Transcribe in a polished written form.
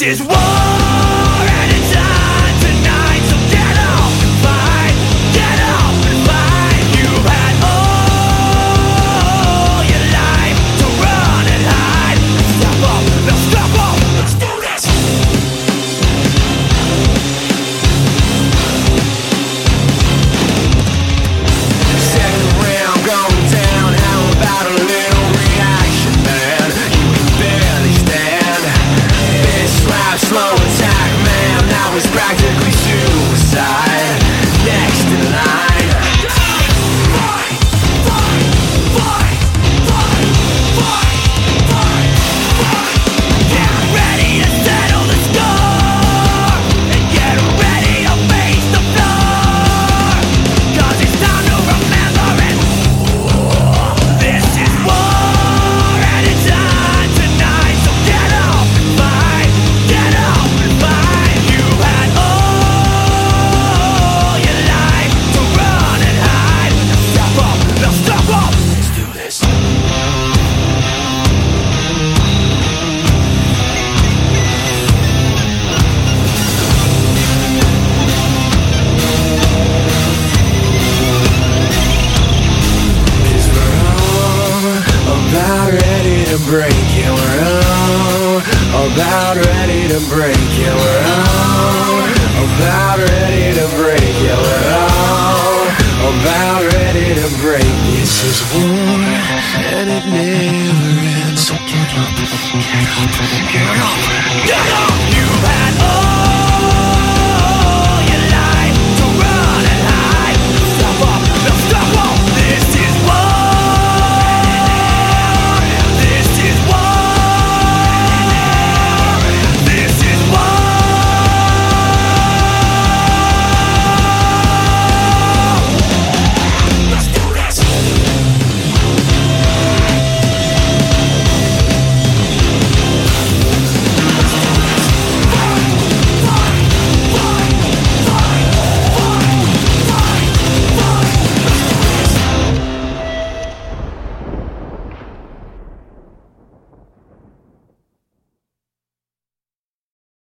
This is war and it's on tonight. So get up and fight, get up and fight. You've had all your life to run and hide. Step up, now step up, let's do this. Second round going down, how about a little reaction, man? You can barely stand. This slap, slow attack, man, that was practically suicide. Next in line. Fight, fight, fight, fight, fight, fight, fight. Get ready to settle the score, and get ready to face the floor, 'cause it's time to remember it. This is war and it's on tonight. So get up and fight, get up and fight. You've had all your life to run and hide. Now step up, now step up. Let's do this. Cause we're all about ready to break. Yeah, we're all about ready to break. Yeah, we're all about ready to break. Yeah, we're all about ready to break. This is war and it never ends. So get up, get up, get up, get up. You've had all